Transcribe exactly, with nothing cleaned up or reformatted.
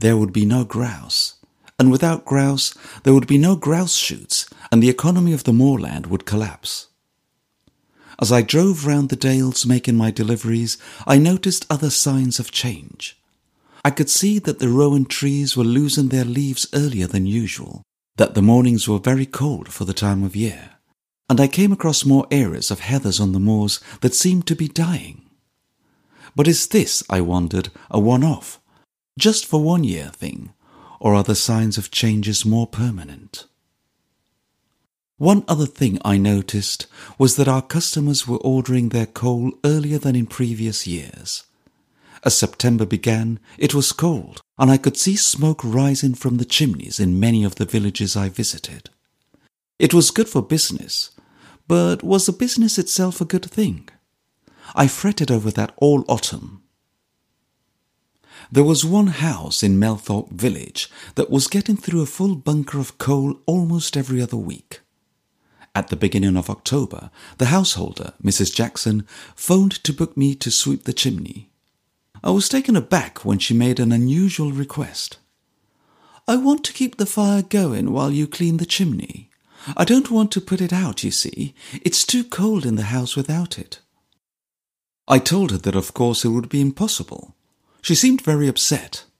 there would be no grouse. And without grouse, there would be no grouse shoots, and the economy of the moorland would collapse. As I drove round the dales making my deliveries, I noticed other signs of change. I could see that the rowan trees were losing their leaves earlier than usual, that the mornings were very cold for the time of year, and I came across more areas of heathers on the moors that seemed to be dying. But is this, I wondered, a one-off, just for one year thing, or are the signs of changes more permanent? One other thing I noticed was that our customers were ordering their coal earlier than in previous years. As September began, it was cold, and I could see smoke rising from the chimneys in many of the villages I visited. It was good for business, but was the business itself a good thing? I fretted over that all autumn. There was one house in Melthorpe village that was getting through a full bunker of coal almost every other week. At the beginning of October, the householder, Missus Jackson, phoned to book me to sweep the chimney. I was taken aback when she made an unusual request. "I want to keep the fire going while you clean the chimney. I don't want to put it out, you see. It's too cold in the house without it." I told her that of course it would be impossible. She seemed very upset.